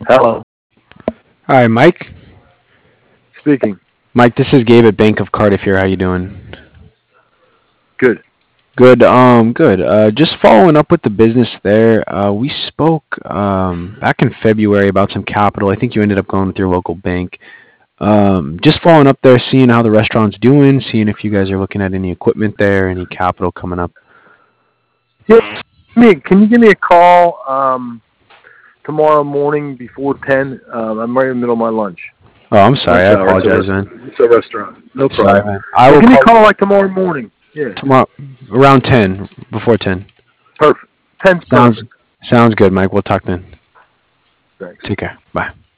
Hello. Hi, Mike. Speaking. Mike, this is Gabe at Bank of Cardiff here. How you doing? Good. Good. Good. Just following up with the business there. We spoke back in February about some capital. I think you ended up going with your local bank. Just following up there, seeing how the restaurant's doing, seeing if you guys are looking at any equipment there, any capital coming up. Yeah. Can you give me a call tomorrow morning before 10? I'm right in the middle of my lunch. Oh, I'm sorry. I It's apologize, man. it's a restaurant. No Sorry, problem. man. I Well, will give me a call call like tomorrow morning. Yeah. tomorrow around 10, before 10. Perfect. 10's Sounds perfect. sounds good, Mike. We'll talk then. Thanks. Take care. Bye.